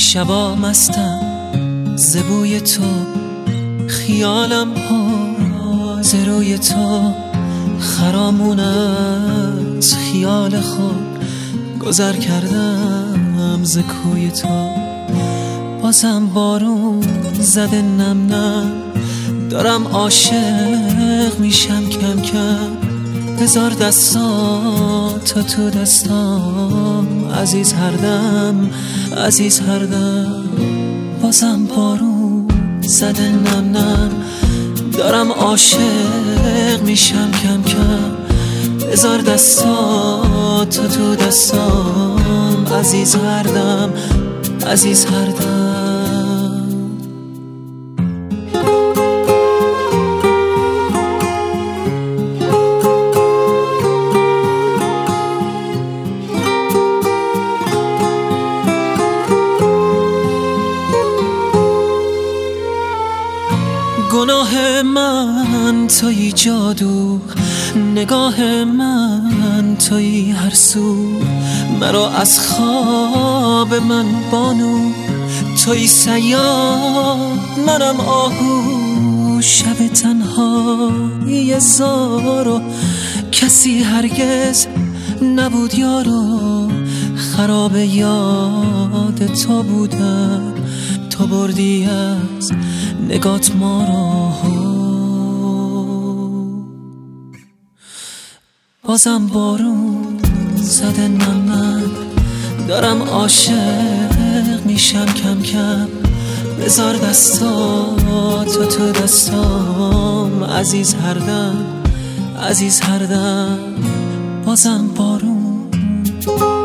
شبا مستم ز بوی تو، خیالم ز روی تو، خرامون از خیال خود گذر کردم ز کوی تو. بازم بارون زده نم نم، دارم عاشق میشم کم کم. بذار دستاتو تو دستام عزیز هر دم، عزیز هر دم. بازم بارون زده نم نم، دارم عاشق میشم کم کم. بذار دستاتو تو دستام عزیز هر دم، عزیز هر دم. گناه من تویی جادو، نگاه من تویی هر سو. مرا از خواب من بانو، تویی صیاد منم آهو. شب تنهایی زارو، کسی هرگز نبود یارو. خراب یاد تو بودم، تو بردی از نگات ما رو. بازم بارون زده نم نم، دارم عاشق میشم کم کم. بذار دستاتو تو دستام عزیز هر دم، عزیز هر دم. بازم بارون